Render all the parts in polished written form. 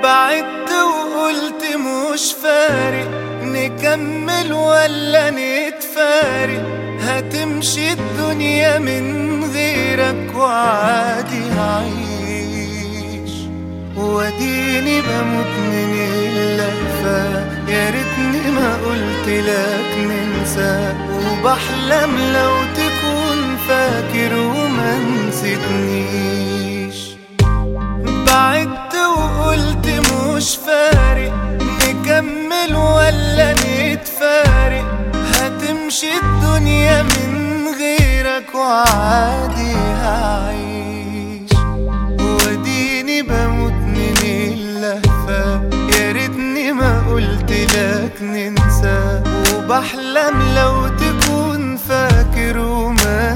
بعدت وقلت مش فارق نكمل ولا نتفارق، هتمشي الدنيا من غيرك وعادي هعيش، واديني بموت من اللهفة. يا ريتني ما قلت لك ننسى، وبحلم لو تكون فاكر وما نسيتنيش. بعدت وقلت مش فارق نكمل ولا نتفارق، هتمشي الدنيا من غيرك وعادي هعيش، واديني بموت من اللهفة. يا ريتني ما قلت لك ننسى، وبحلم لو تكون فاكر وما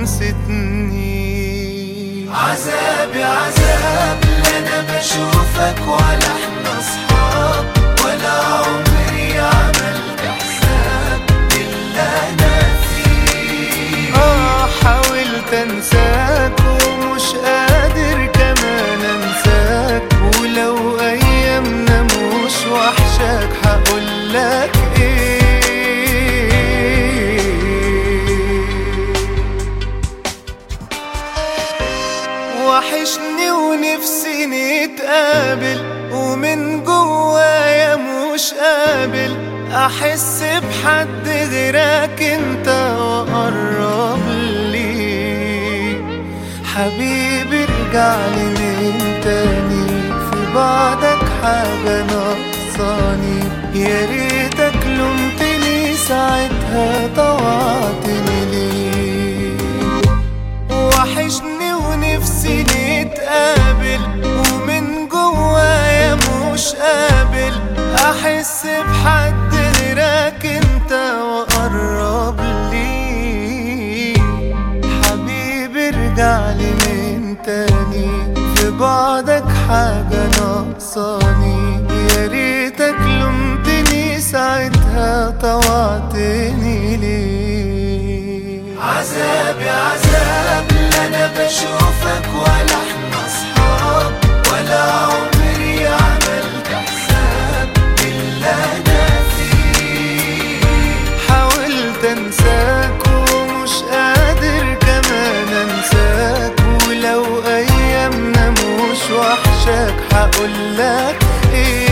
نسيتنيش. عذابي عذاب لا انا بشوفك ولا احنا اصحاب، ولا عمري عملت حساب اللي انا فيه. حاولت انساك ومش قادر كمان انساك، ولو ايامنا مش وحشاك هقولك ايه. وحشني ونفسي نتقابل، ومن جوايا مش قابل احس بحد غيرك انت وقرب لي. حبيبي ارجعلي من تاني، في بعدك حاجة ناقصاني. يا ريتك لومتني ساعتها طوعتني ليه. وحشني ونفسي نتقابل، ومن جوايا مش قابل احس بحد غيرك انت وقرب لي. حبيبي ارجعلي من تاني، في بعدك حاجة ناقصاني. يا ريتك لومتني ساعتها طوعتني ليه. عذابي عذاب لا انا بشوفك ولا احنا اصحاب، ولا عمري عملت حساب اللي انا فيه. حاولت انساك ومش قادر كمان انساك، ولو ايامنا مش وحشاك هقولك ايه.